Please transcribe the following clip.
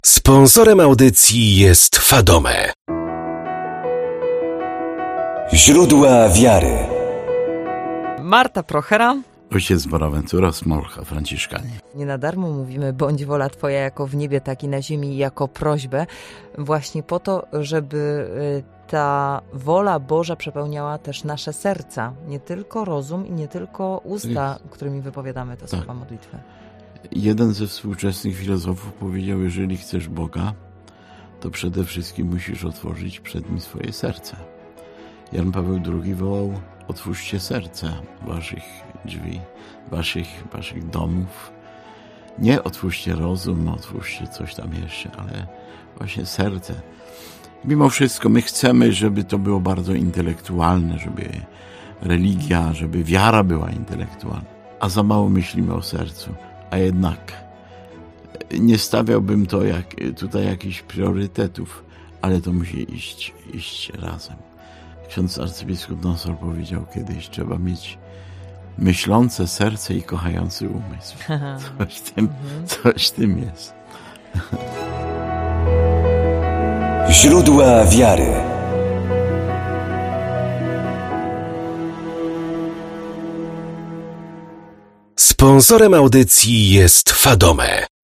Sponsorem audycji jest Fadome. Źródła wiary. Marta Prochera. Ojciec Bonaventura Smolcha, Franciszkanie. Nie na darmo mówimy, bądź wola Twoja jako w niebie, tak i na ziemi, jako prośbę. Właśnie po to, żeby ta wola Boża przepełniała też nasze serca. Nie tylko rozum i nie tylko usta, którymi wypowiadamy te słowa modlitwy. Jeden ze współczesnych filozofów powiedział, jeżeli chcesz Boga, to przede wszystkim musisz otworzyć przed Nim swoje serce. Jan Paweł II wołał: otwórzcie serca waszych drzwi, waszych domów. Nie otwórzcie rozum, otwórzcie coś tam jeszcze, ale właśnie serce. Mimo wszystko my chcemy, żeby to było bardzo intelektualne, żeby religia, żeby wiara była intelektualna, a za mało myślimy o sercu. A jednak nie stawiałbym to tutaj jakichś priorytetów, ale to musi iść razem. Ksiądz arcybiskup Nosor powiedział kiedyś, trzeba mieć myślące serce i kochający umysł. Coś w tym jest. Źródła wiary. Sponsorem audycji jest Fadome.